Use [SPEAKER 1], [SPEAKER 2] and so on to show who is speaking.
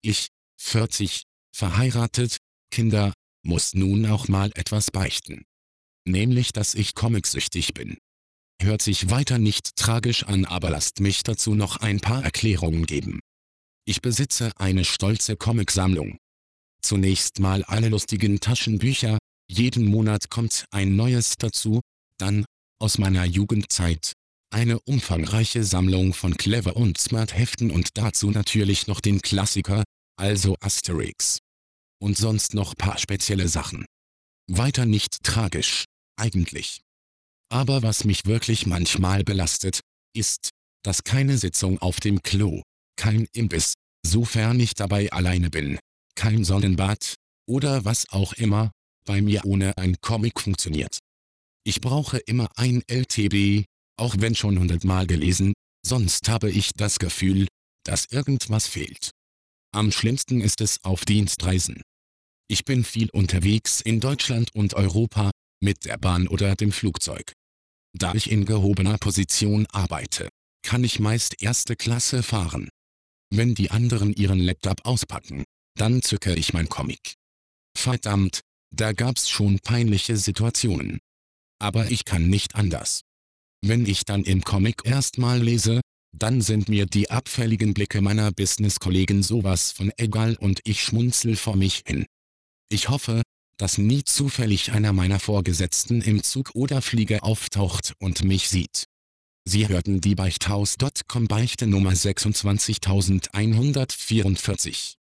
[SPEAKER 1] Ich, 40, verheiratet, Kinder, muss nun auch mal etwas beichten. Nämlich, dass ich comicsüchtig bin. Hört sich weiter nicht tragisch an, aber lasst mich dazu noch ein paar Erklärungen geben. Ich besitze eine stolze Comicsammlung. Zunächst mal alle lustigen Taschenbücher, jeden Monat kommt ein neues dazu, dann, aus meiner Jugendzeit, eine umfangreiche Sammlung von Clever und Smart Heften und dazu natürlich noch den Klassiker, also Asterix. Und sonst noch paar spezielle Sachen. Weiter nicht tragisch, eigentlich. Aber was mich wirklich manchmal belastet, ist, dass keine Sitzung auf dem Klo, kein Imbiss, sofern ich dabei alleine bin, kein Sonnenbad, oder was auch immer, bei mir ohne ein Comic funktioniert. Ich brauche immer ein LTB, auch wenn schon 100-mal gelesen, sonst habe ich das Gefühl, dass irgendwas fehlt. Am schlimmsten ist es auf Dienstreisen. Ich bin viel unterwegs in Deutschland und Europa, mit der Bahn oder dem Flugzeug. Da ich in gehobener Position arbeite, kann ich meist erste Klasse fahren. Wenn die anderen ihren Laptop auspacken, dann zücke ich mein Comic. Verdammt, da gab's schon peinliche Situationen. Aber ich kann nicht anders. Wenn ich dann im Comic erstmal lese, dann sind mir die abfälligen Blicke meiner Business-Kollegen sowas von egal und ich schmunzel vor mich hin. Ich hoffe, dass nie zufällig einer meiner Vorgesetzten im Zug oder Flieger auftaucht und mich sieht. Sie hörten die Beichthaus.com Beichte Nummer 26144.